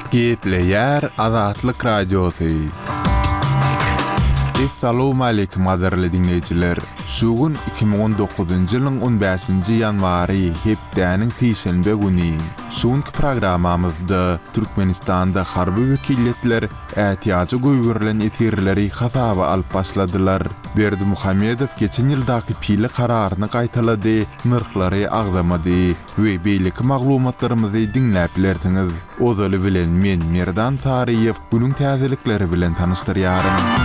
Gepleyer Azatlyk Radiosu. Assalamu alaykum adarly dinleyijiler. Şugun 2019-njy ýylyň 15-nji ýanwary hepdäniň tiýşenbe güni. Şuňky programamyzda Türkmenistanda harby wekilletler ätiýaja goýgurilen etirleri hasaba alyp başladylar. Berdi Muhammedow geçen ýyldaky pili kararyny gaýtalady, nyrklary agdamady we beýleki maglumatlarymyzy dinläp bilersiňiz. Ozaly bilen men Merdan Tariýew günüň täzelikleri bilen tanışdyrýarym.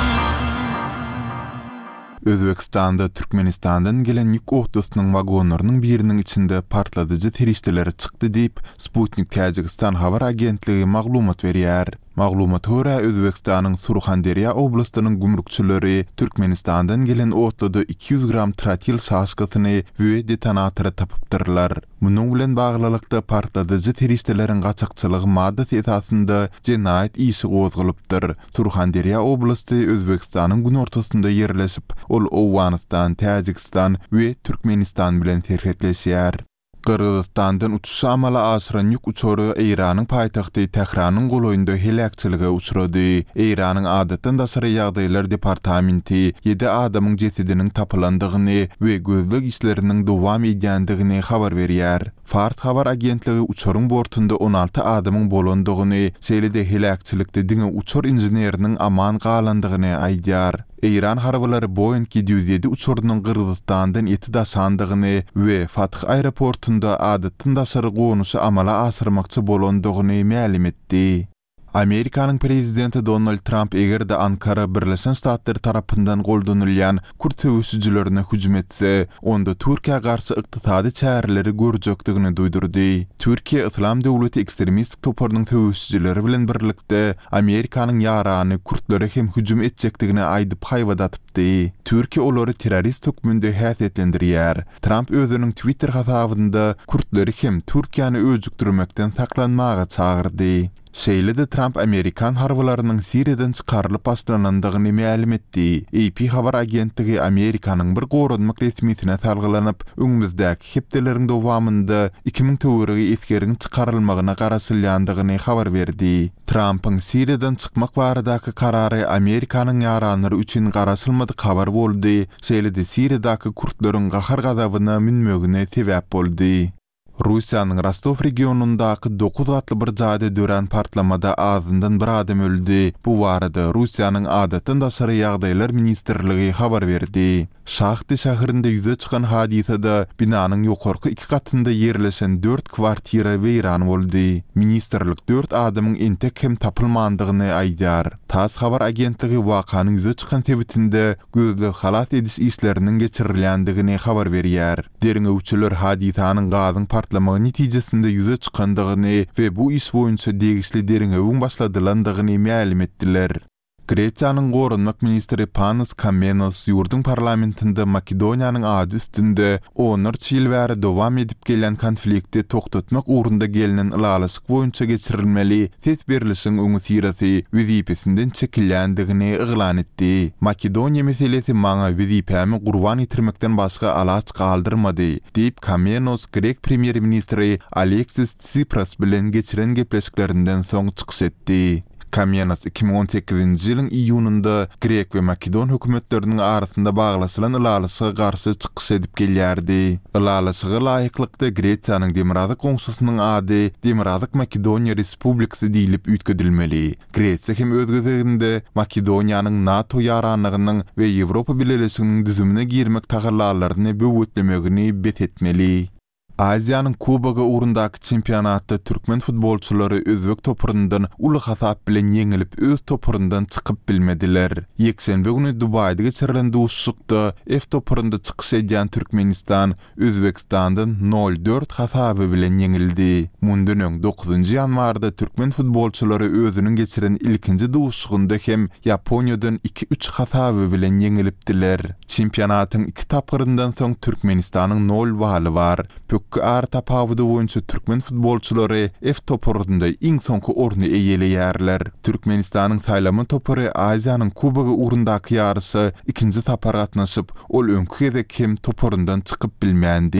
Özbekistanda Türkmenistandan gelen yük otosynyň wagonlarynyň biriniň içinde partladyjy terişdeler çykdy diýip Sputnik Täjikistan habar agentligi maglumat berýär. Maglumata görä Özbekistanyň Surxandarya oblastynyň gümrükçileri Türkmenistandan gelen otlady 200 gram trotil şaşkasyny we detonatory tapypdyrlar. Munyň bilen baglylykda partladyjy terişdeleriň gaçakçylygy maddasy esasynda jenaýat işi gozgulypdyr. Surxandarya oblasty Özbekistanyň gün ortasynda ýerleşip, ol Owganistan, Täjikistan we Türkmenistan bilen serhetleşýär. Kırgızistandan uçuş amala aşyran yük uçory Eýranyň paýtagty Tehranyň goloýunda helakçylyga uçrady. Eýranyň adatdan daşary ýagdaýlar departamenti 7 adamyň jesediniň tapylandygyny we gözlük işleriniň dowam edýändigini habar berýär. Fars habar agentligi uçoryň bortunda 16 adamyň bolandygyny, şeýle-de helakçylykda diňe uçor inženeriniň aman galandygyny aýdýar. Eýran harbylary Boeing 707 uçurunyň Kırgızistandan eti daşandygyny we Fatih aeroportunda adatdan daşary gonuşy amala asyrmakçy bolandygyny ma'lum etdi. Amerikanyň prezidenti Donald Trump egerde Ankara Birleşen Ştatlar tarapyndan goldanylýan Kürt töwüşçilerine hüjüm etse, onda Türkiýe garşy ykdysady çäreleri görjekdigini duýdurdy. Türkiýe Islam döwleti ekstremistik toparynyň töwüşçileri bilen birlikde Amerikanyň ýarany Kürtlere hem hüjüm etjekdigini aýdyp haýwadatypdy. Türkiýe olary terrorist hökmünde häsiýetlendirýär. Trump özüniň Twitter hasabynda Kürtleri hem Türkiýany öjükdirmekden saklanmaga çagyrdy. Şeýle-de Trump Amerikan harbylarynyň Siriýadan çykarylyp başlanandygyny ma'lum etdi. AP habar agentligi Amerikanyň bir goranmak resmiýetine salgylanyp, öňümüzdäki hepdeleriň dowamynda 2000 töweregi eskeriň çykarylmagyna garaşylýandygyny habar berdi. Trumpyň Siriýadan çykmak baradaky karary Amerikanyň ýaranlary üçin garaşylmadyk habar boldy. Şeýle-de Siriýadaky Kürtleriň gahar gazabyna minmegine sebäp boldy. Russiýanyň Rostov regionundaky 9 gatly bir jady dören partlamada azyndan bir adam öldü. Bu barada Russiýanyň adatdan daşary ýagdaýlar ministrligi habar berdi. Şahty şäherinde ýüze çykan hadisede binanyň ýokarky 2 gatynda ýerleşen 4 kwartira weýran boldy. Ministrlik 4 adamyň entek hem tapylmandygyny aýdýar. TASS habar agentligi wakanyň ýüze çykan sebitinde gözle halat ediş işleriniň geçirilýändigini habar berýär. Derňewçiler hadisanyň gazyň partlamagy netijesinde ýüze çykandygyny we bu iş boýunça degişli derňewiň başladylandygyny ma'lum etdiler. Gretsiýanyň gorunmak ministri Panos Kamenos ýurdun parlamentinde Makedoniýanyň ady üstünde 10 ýyl bäri dowam edip gelen konflikti toktatmak ugrunda gelinen ýalyşyk boýunça geçirilmeli ses berilişiň öňü sirasy wezipesinden çekilýändigini eglan etdi. Makedoniýa meselesi maňa wezipämi gurban etirmekden başga alaç galdyrmady diýip Kamenos Grek premier ministri Alexis Tsipras bilen geçiren gepleşiklerinden soň çykyş etdi. Kamenos 2018-nji ýylyň iýununda Grek we Makedon hökümetleriniň arasynda baglaşylan ýalyşyga garşy çykyş edip gelýärdi. Ýalyşyga laýyklykda Gretsiýanyň Demirhazyk konsulsynyň ady Demirhazyk Makedoniýa Respublikasy diýilip üýtgedilmeli. Gretsiýa hem öz gözeginde Makedoniýanyň NATO ýaranlygynyň we Ýewropa Birleşiginiň düzümine girmek tagallarlaryny böwetlemegini bet etmeli. Aziýanyň Kubaga ugrundaky çempionatda türkmen futbolçulary özbek topurundan uly hasap bilen ýeňilip öz topurundan çykyp bilmediler. Ýekşenbe güni Dubaýda geçirilen duşlukda F topurunda çykyş edýän Türkmenistan Özbekistandan 0-4 hasaby bilen ýeňildi. Mundan öň 9-njy ýanwarda türkmen futbolçulary özüniň geçiren ilkinji duşlugynda hem Ýaponiýadan 2-3 hasaby bilen ýeňilipdiler. Çempionatyň 2 tapgyryndan soň Türkmenistanyň 0 baly bar. Ar tapawdy boýunça türkmen futbolçulary F topurunda iň soňky orny eýelýärler. Türkmenistanyň saýlamy topury Aziýanyň Kubaga ugrundaky ýarysy 2-nji tapar gatnaşyp, ol öňkü gezek hem topurundan çykyp bilmeýändi.